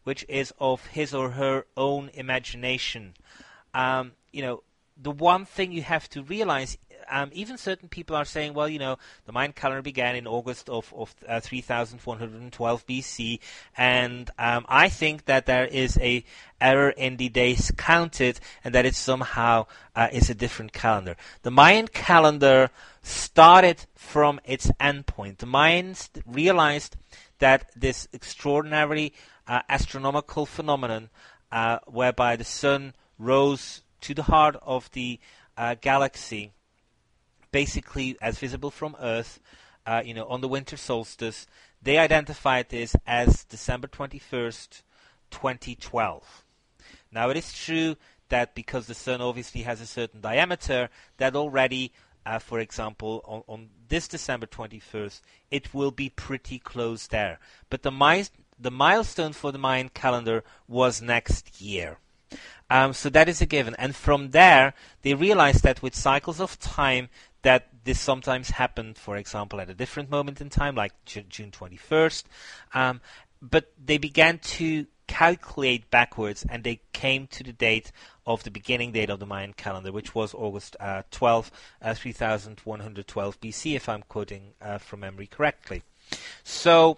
which is of his or her own imagination. Um, you know, the one thing you have to realize, um, even certain people are saying, well, you know, the Mayan calendar began in August of, of uh, three thousand one hundred twelve B C, and um, I think that there is a error in the days counted, and that it somehow uh, is a different calendar. The Mayan calendar started from its endpoint. The Mayans realized that this extraordinary uh, astronomical phenomenon, uh, whereby the sun rose to the heart of the uh, galaxy, basically as visible from Earth, uh, you know, on the winter solstice, they identified this as December twenty-first, twenty twelve. Now, it is true that because the sun obviously has a certain diameter, that already, uh, for example, on, on this December twenty-first, it will be pretty close there. But the, mi- the milestone for the Mayan calendar was next year. Um, so that is a given. And from there, they realized that with cycles of time, that this sometimes happened, for example, at a different moment in time, like June twenty-first. Um, but they began to calculate backwards, and they came to the date of the beginning date of the Mayan calendar, which was August uh, twelfth, uh, three thousand one hundred twelve B C, if I'm quoting uh, from memory correctly. So,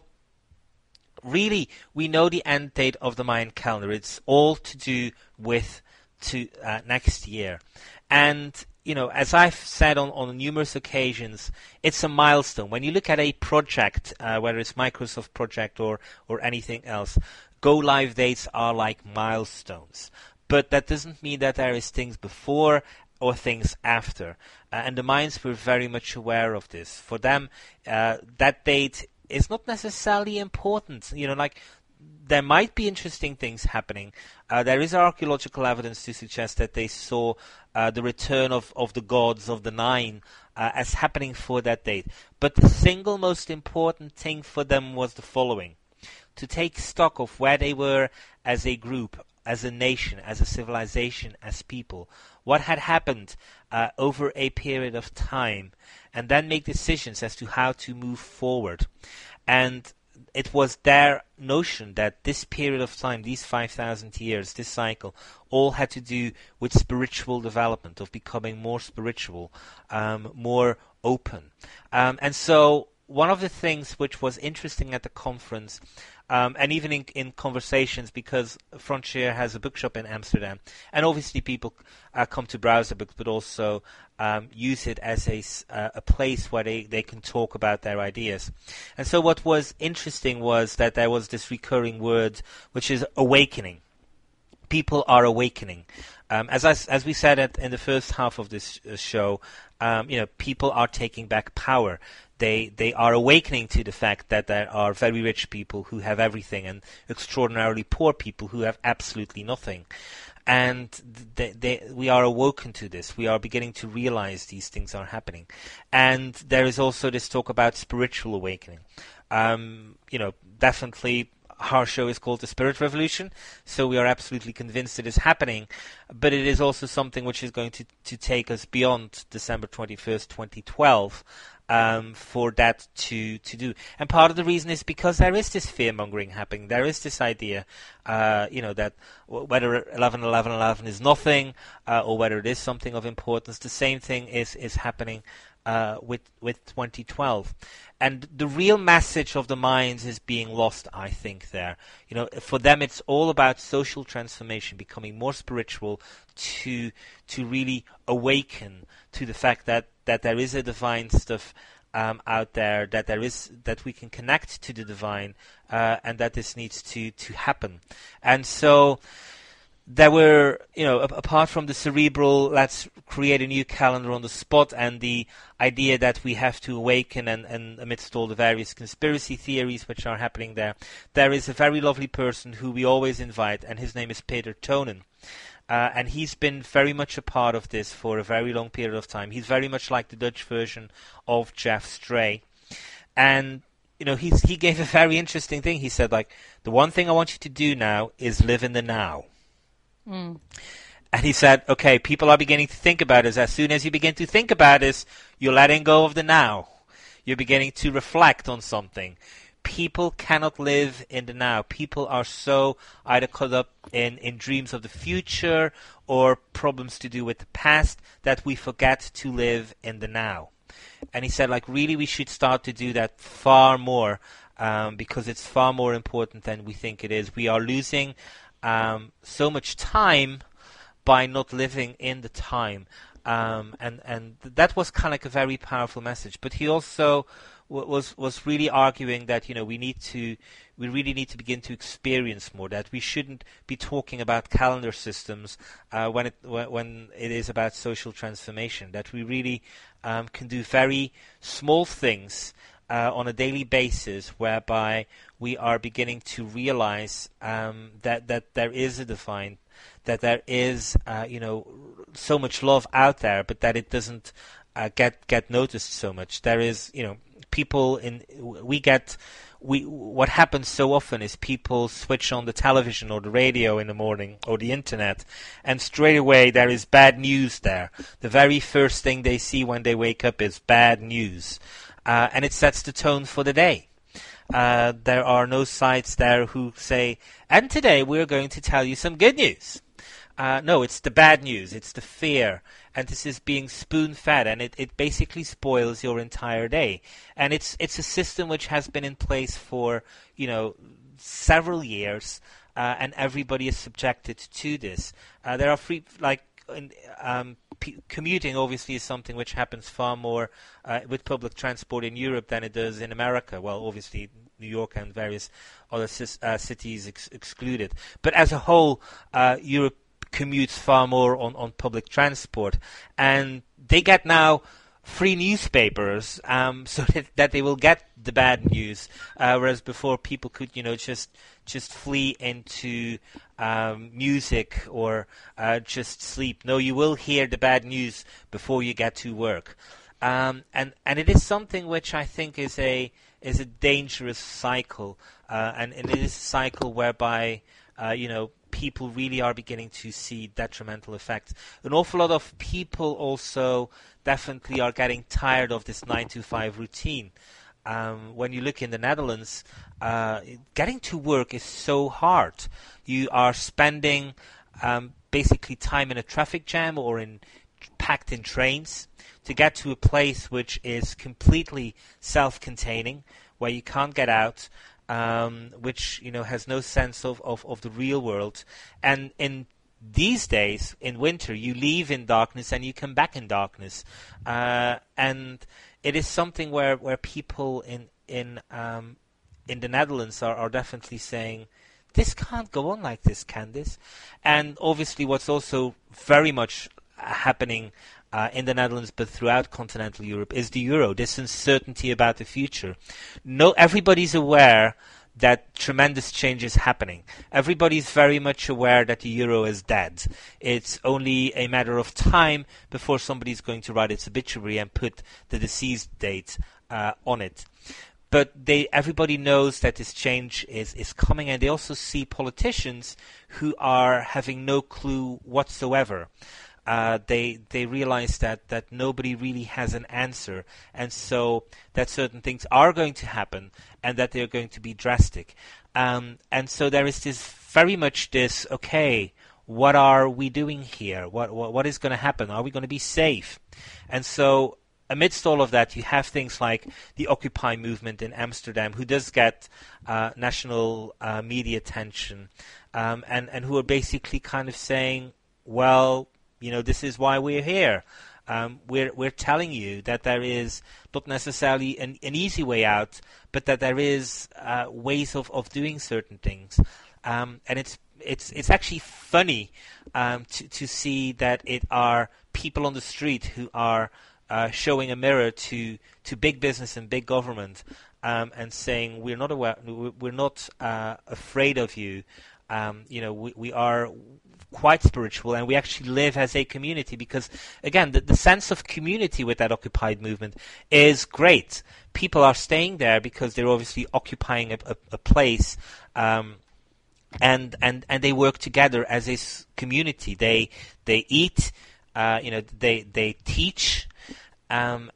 really, we know the end date of the Mayan calendar. It's all to do with to uh, next year. And, you know, as I've said on, on numerous occasions, it's a milestone. When you look at a project, uh, whether it's Microsoft project or, or anything else, go-live dates are like milestones. But that doesn't mean that there is things before or things after. Uh, and the Mayans were very much aware of this. For them, uh, that date is not necessarily important. You know, like, there might be interesting things happening. Uh, there is archaeological evidence to suggest that they saw uh, the return of, of the gods of the Nine uh, as happening for that date. But the single most important thing for them was the following: to take stock of where they were as a group, as a nation, as a civilization, as people, what had happened uh, over a period of time, and then make decisions as to how to move forward. And it was their notion that this period of time, these five thousand years, this cycle, all had to do with spiritual development, of becoming more spiritual, um, more open. Um, and so one of the things which was interesting at the conference, um, and even in, in conversations, because Frontier has a bookshop in Amsterdam, and obviously people uh, come to browse the books, but also um, use it as a, uh, a place where they, they can talk about their ideas. And so what was interesting was that there was this recurring word, which is awakening. People are awakening. Um, as I, as we said at, in the first half of this uh, show, um, you know, people are taking back power. They they are awakening to the fact that there are very rich people who have everything, and extraordinarily poor people who have absolutely nothing. And they, they, we are awoken to this. We are beginning to realize these things are happening. And there is also this talk about spiritual awakening. Um, you know, definitely our show is called The Spirit Revolution, so we are absolutely convinced it is happening, but it is also something which is going to, to take us beyond December twenty-first, twenty twelve, um, for that to, to do. And part of the reason is because there is this fear-mongering happening. There is this idea, uh, you know, that w- whether eleven eleven eleven is nothing, uh, or whether it is something of importance, the same thing is, is happening uh, with, with twenty twelve. And the real message of the Mayans is being lost, I think, there. You know, for them it's all about social transformation, becoming more spiritual, to to really awaken to the fact that, that there is a divine stuff um, out there, that there is that we can connect to the divine, uh, and that this needs to, to happen. And so there were, you know, apart from the cerebral, let's create a new calendar on the spot, and the idea that we have to awaken, and, and amidst all the various conspiracy theories which are happening there, there is a very lovely person who we always invite, and his name is Peter Tonen. Uh, and he's been very much a part of this for a very long period of time. He's very much like the Dutch version of Jeff Stray. And, you know, he's, he gave a very interesting thing. He said, like, the one thing I want you to do now is live in the now. Mm. And he said, okay, people are beginning to think about this. As soon as you begin to think about this, you're letting go of the now. You're beginning to reflect on something. people cannot live in the now. People are so either caught up in, in dreams of the future or problems to do with the past that we forget to live in the now. And he said, like, really we should start to do that far more um, because it's far more important than we think it is. We are losing um, so much time by not living in the time. Um, and, and that was kind of like a very powerful message. But he also w- was was really arguing that, you know, we need to we really need to begin to experience more, that we shouldn't be talking about calendar systems uh, when it when it is about social transformation, that we really um, can do very small things uh, on a daily basis whereby we are beginning to realize um, that, that there is a divine, that there is, uh, you know, so much love out there, but that it doesn't uh, get get noticed so much. There is, you know, people in we get we what happens so often is people switch on the television or the radio in the morning or the internet, and straight away there is bad news there. The very first thing they see when they wake up is bad news, uh, and it sets the tone for the day. Uh, there are no sites there who say, and today we're going to tell you some good news. Uh, no, it's the bad news, it's the fear, and this is being spoon-fed, and it, it basically spoils your entire day. And it's it's a system which has been in place for, you know, several years, uh, and everybody is subjected to this. Uh, there are free, like, in, um, p- commuting obviously is something which happens far more uh, with public transport in Europe than it does in America. Well, obviously New York and various other c- uh, cities ex- excluded. But as a whole, uh, Europe commutes far more on, on public transport, and they get now free newspapers um, so that, that they will get the bad news, uh, whereas before people could, you know, just just flee into um, music or uh, just sleep. No, you will hear the bad news before you get to work, um, and and it is something which I think is a is a dangerous cycle, uh, and, and it is a cycle whereby uh, you know. people really are beginning to see detrimental effects. An awful lot of people also definitely are getting tired of this nine to five routine. Um, when you look in the Netherlands, uh, getting to work is so hard. You are spending um, basically time in a traffic jam or in packed in trains to get to a place which is completely self-containing, where you can't get out. Um, which, you know, has no sense of, of, of the real world. And in these days, in winter, you leave in darkness and you come back in darkness. Uh, and it is something where, where people in in um, in the Netherlands are, are definitely saying, this can't go on like this, can this? And obviously what's also very much happening Uh, in the Netherlands, but throughout continental Europe, is the euro. This uncertainty about the future. No, everybody's aware that tremendous change is happening. Everybody's very much aware that the euro is dead. It's only a matter of time before somebody's going to write its obituary and put the deceased date uh, on it. But they, everybody knows that this change is, is coming, and they also see politicians who are having no clue whatsoever. Uh, they they realize that, that nobody really has an answer, and so that certain things are going to happen and that they're going to be drastic. Um, and so there is this very much this, okay, what are we doing here? What what, what is going to happen? Are we going to be safe? And so amidst all of that, you have things like the Occupy movement in Amsterdam, who does get uh, national uh, media attention, um, and, and who are basically kind of saying, well, you know, this is why we're here. Um, we're we're telling you that there is not necessarily an, an easy way out, but that there is uh, ways of, of doing certain things. Um, and it's it's it's actually funny um, to to see that it are people on the street who are uh, showing a mirror to to big business and big government, um, and saying we're not aware, we're not uh, afraid of you. Um, you know, we we are quite spiritual, and we actually live as a community, because again the, the sense of community with that occupied movement is great. People are staying there because they're obviously occupying a, a, a place, um, and and and they work together as a community. They they eat, uh, you know, they they teach, um, and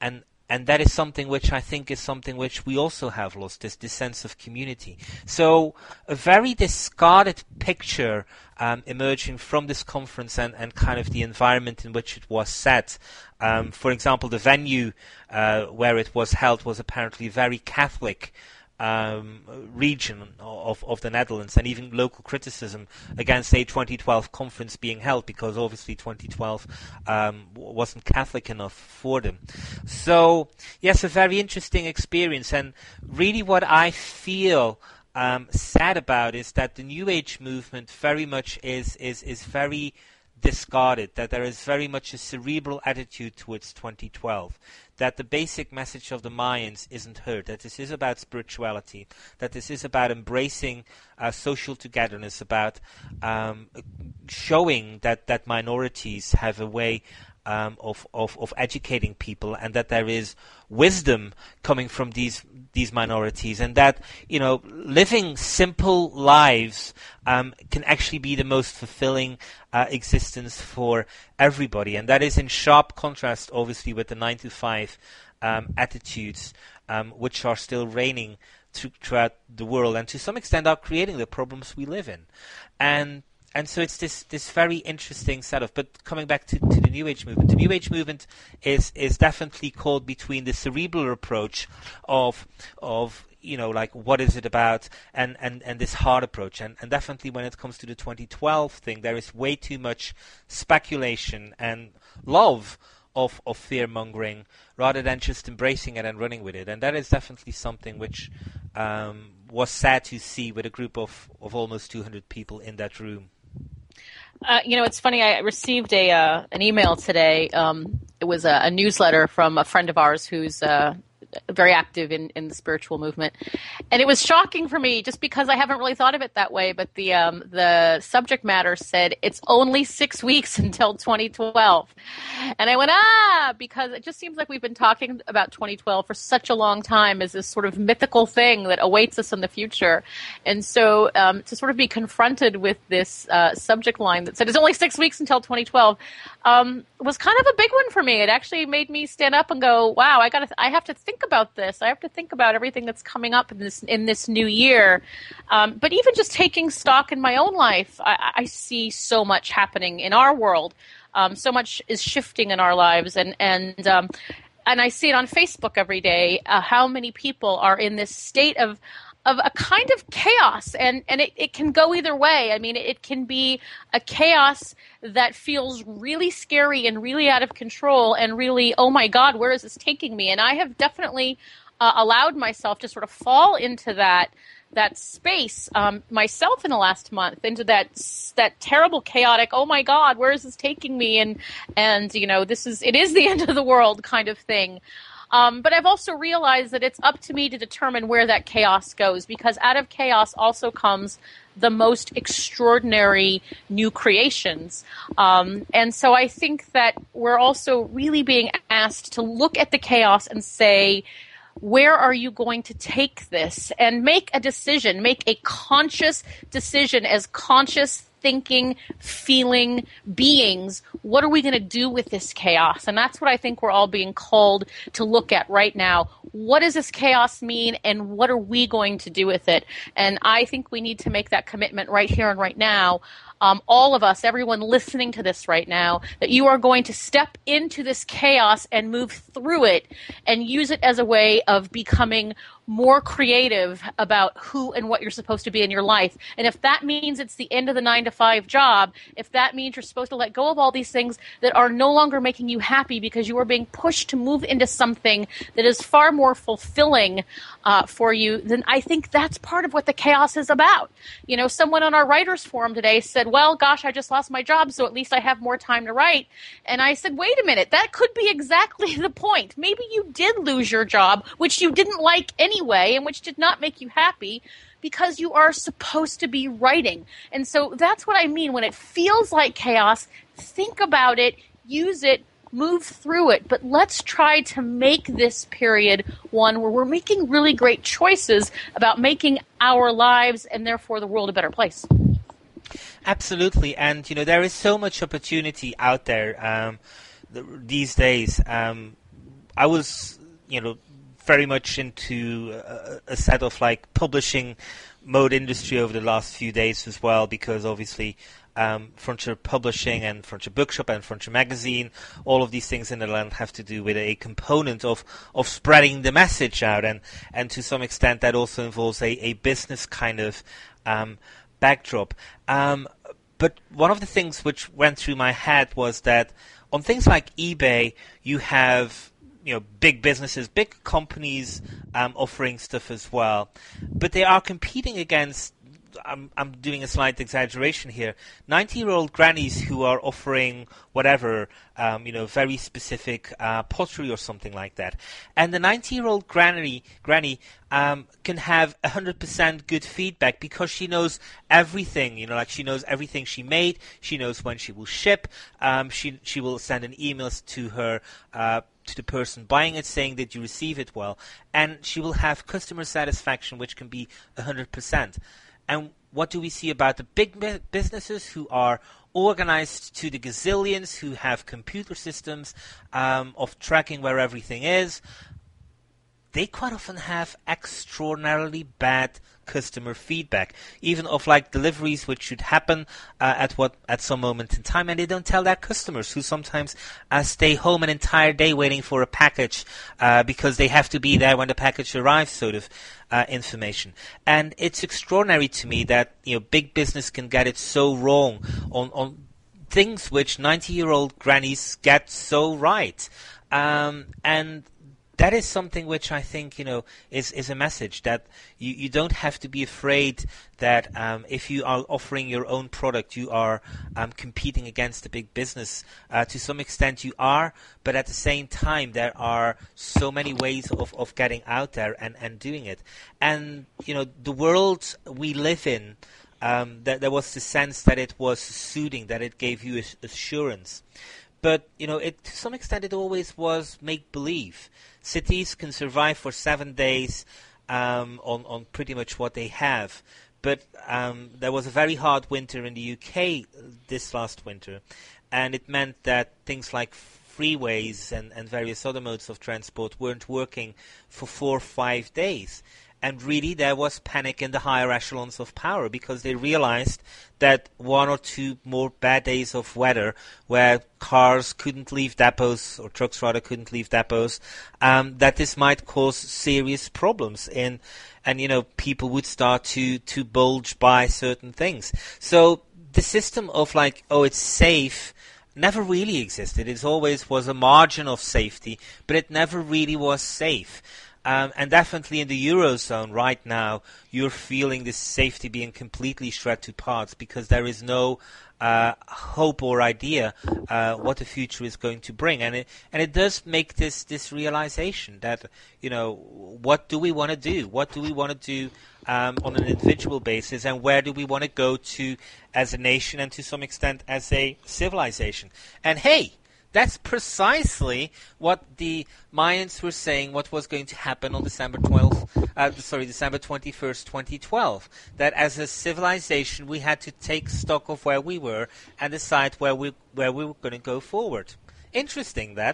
and that is something which I think is something which we also have lost, this, this sense of community. So a very discarded picture um, emerging from this conference and, and kind of the environment in which it was set. Um, for example, the venue uh, where it was held was apparently very Catholic Um, region of, of the Netherlands, and even local criticism against a twenty twelve conference being held because obviously twenty twelve um, wasn't Catholic enough for them. So yes, a very interesting experience, and really what I feel um, sad about is that the New Age movement very much is is is very discarded, that there is very much a cerebral attitude towards twenty twelve, that the basic message of the Mayans isn't heard, that this is about spirituality, that this is about embracing uh, social togetherness, about um, showing that, that minorities have a way um, of, of, of educating people, and that there is wisdom coming from these these minorities, and that, you know, living simple lives um, can actually be the most fulfilling uh, existence for everybody, and that is in sharp contrast, obviously, with the nine to five um, attitudes um, which are still reigning th- throughout the world, and to some extent are creating the problems we live in. And And so it's this, this very interesting setup. But coming back to, to the New Age movement, the New Age movement is is definitely caught between the cerebral approach of of you know like what is it about, and, and, and this hard approach. And, and definitely when it comes to the twenty twelve thing, there is way too much speculation and love of of fear mongering rather than just embracing it and running with it. And that is definitely something which um, was sad to see with a group of, of almost two hundred people in that room. Uh, you know, it's funny. I received a uh, an email today. Um, it was a, a newsletter from a friend of ours who's uh, very active in, in the spiritual movement, and it was shocking for me just because I haven't really thought of it that way. But the um, the subject matter said it's only six weeks until twenty twelve, and I went ah because it just seems like we've been talking about twenty twelve for such a long time as this sort of mythical thing that awaits us in the future, and so um, to sort of be confronted with this uh, subject line that said it's only six weeks until twenty twelve um, was kind of a big one for me. It actually made me stand up and go, wow, I got th- I have to think about this. I have to think about everything that's coming up in this in this new year. Um, but even just taking stock in my own life, I, I see so much happening in our world. Um, so much is shifting in our lives, and and um, and I see it on Facebook every day. Uh, how many people are in this state of of a kind of chaos, and, and it, it can go either way. I mean, it can be a chaos that feels really scary and really out of control and really, oh my God, where is this taking me? And I have definitely uh, allowed myself to sort of fall into that that space um, myself in the last month, into that that terrible, chaotic, oh my God, where is this taking me? And, and you know, this is, it is the end of the world kind of thing. Um, but I've also realized that it's up to me to determine where that chaos goes, because out of chaos also comes the most extraordinary new creations. Um, and so I think that we're also really being asked to look at the chaos and say, where are you going to take this? And make a decision, make a conscious decision as conscious thinking, feeling beings. What are we going to do with this chaos? And that's what I think we're all being called to look at right now. What does this chaos mean, and what are we going to do with it? And I think we need to make that commitment right here and right now. Um, all of us, everyone listening to this right now, that you are going to step into this chaos and move through it and use it as a way of becoming more creative about who and what you're supposed to be in your life. And if that means it's the end of the nine to five job, if that means you're supposed to let go of all these things that are no longer making you happy because you are being pushed to move into something that is far more fulfilling uh, for you, then I think that's part of what the chaos is about. You know, someone on our writers forum today said, well, gosh, I just lost my job, so at least I have more time to write. And I said, wait a minute, that could be exactly the point. Maybe you did lose your job, which you didn't like anyway, and which did not make you happy, because you are supposed to be writing. And so that's what I mean when it feels like chaos. Think about it, use it, move through it, but let's try to make this period one where we're making really great choices about making our lives and therefore the world a better place. Absolutely, and you know there is so much opportunity out there um, th- these days. Um, I was you know, very much into a, a set of like publishing mode industry over the last few days as well, because obviously um, Frontier Publishing and Frontier Bookshop and Frontier Magazine, all of these things in the land have to do with a component of, of spreading the message out, and, and to some extent that also involves a, a business kind of um, backdrop. Um, but one of the things which went through my head was that on things like eBay, you have you know big businesses, big companies um, offering stuff as well, but they are competing against. I'm, I'm doing a slight exaggeration here. ninety-year-old grannies who are offering whatever, um, you know, very specific uh, pottery or something like that. And the ninety-year-old granny, granny um, can have one hundred percent good feedback because she knows everything. You know, like she knows everything she made. She knows when she will ship. Um, she she will send an email to her. Uh, to the person buying it saying that you receive it well, and she will have customer satisfaction which can be one hundred percent. And what do we see about the big businesses who are organized to the gazillions, who have computer systems um, of tracking where everything is? They quite often have extraordinarily bad customer feedback, even of like deliveries which should happen uh, at what at some moment in time, and they don't tell their customers, who sometimes uh, stay home an entire day waiting for a package uh, because they have to be there when the package arrives, sort of uh, information. And it's extraordinary to me that you know big business can get it so wrong on on things which ninety-year-old grannies get so right, um, and that is something which I think, you know, is, is a message that you, you don't have to be afraid that um, if you are offering your own product, you are um, competing against the big business. Uh, to some extent you are, but at the same time there are so many ways of, of getting out there and, and doing it. And, you know, the world we live in, um, that there was the sense that it was soothing, that it gave you assurance. But, you know, it, to some extent it always was make-believe. Cities can survive for seven days um, on, on pretty much what they have. But um, there was a very hard winter in the U K this last winter, and it meant that things like freeways and, and various other modes of transport weren't working for four or five days. And really there was panic in the higher echelons of power because they realized that one or two more bad days of weather where cars couldn't leave depots, or trucks rather couldn't leave depots, um, that this might cause serious problems in, and you know, people would start to, to bulge by certain things. So the system of like, oh, it's safe, never really existed. It always was a margin of safety, but it never really was safe. Um, and definitely in the Eurozone right now, you're feeling this safety being completely shred to parts because there is no uh, hope or idea uh, what the future is going to bring. And it, and it does make this, this realization that, you know, what do we want to do? What do we want to do um, on an individual basis? And where do we want to go to as a nation and to some extent as a civilization? And hey, that's precisely what the Mayans were saying what was going to happen on December twelfth, uh, sorry, December twenty-first, twenty twelve. That as a civilization we had to take stock of where we were and decide where we where we were going to go forward. Interesting, that.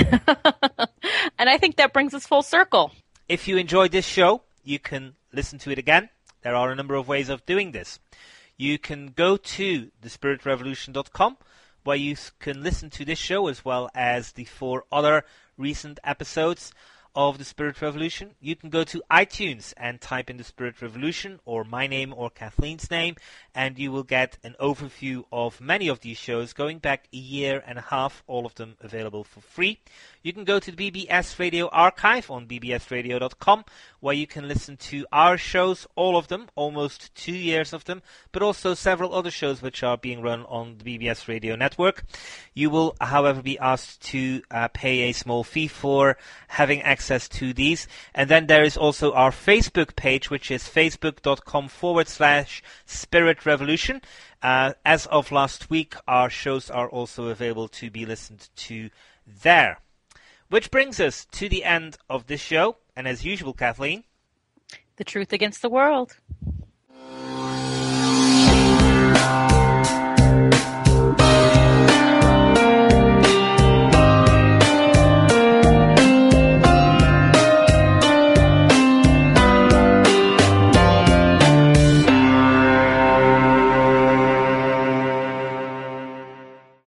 And I think that brings us full circle. If you enjoyed this show, you can listen to it again. There are a number of ways of doing this. You can go to the spirit revolution dot com, where you can listen to this show as well as the four other recent episodes of The Spirit Revolution. You can go to iTunes and type in The Spirit Revolution or my name or Kathleen's name, and you will get an overview of many of these shows going back a year and a half, all of them available for free. You can go to the B B S Radio archive on b b s radio dot com, where you can listen to our shows, all of them, almost two years of them, but also several other shows which are being run on the B B S Radio network. You will, however, be asked to uh, pay a small fee for having access to these. And then there is also our Facebook page, which is facebook.com forward slash Spirit Revolution. Uh, as of last week, our shows are also available to be listened to there. Which brings us to the end of this show. And as usual, Kathleen, the truth against the world.